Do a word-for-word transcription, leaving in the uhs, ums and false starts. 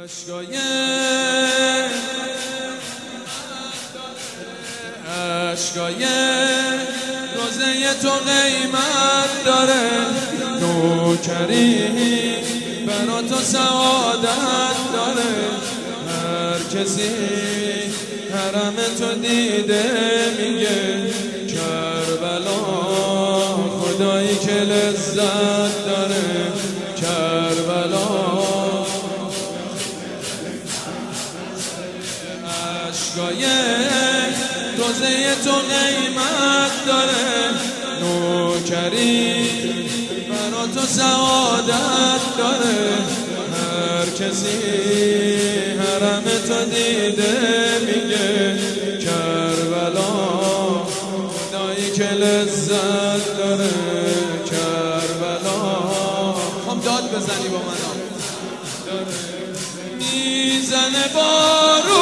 عشقای عشقای روزه تو قیمت داره، نوکری برا تو سعادت داره. هر کسی حرم تو دیده میگه کربلا خدایی که لذت داره. کربلا عشقای روزه تو قیمت داره، نوکری برا تو سعادت داره. هر کسی حرم تو دیده میگه کربلا خدایی که لذت داره. کربلا هم داد بزنی با من میزنه بارو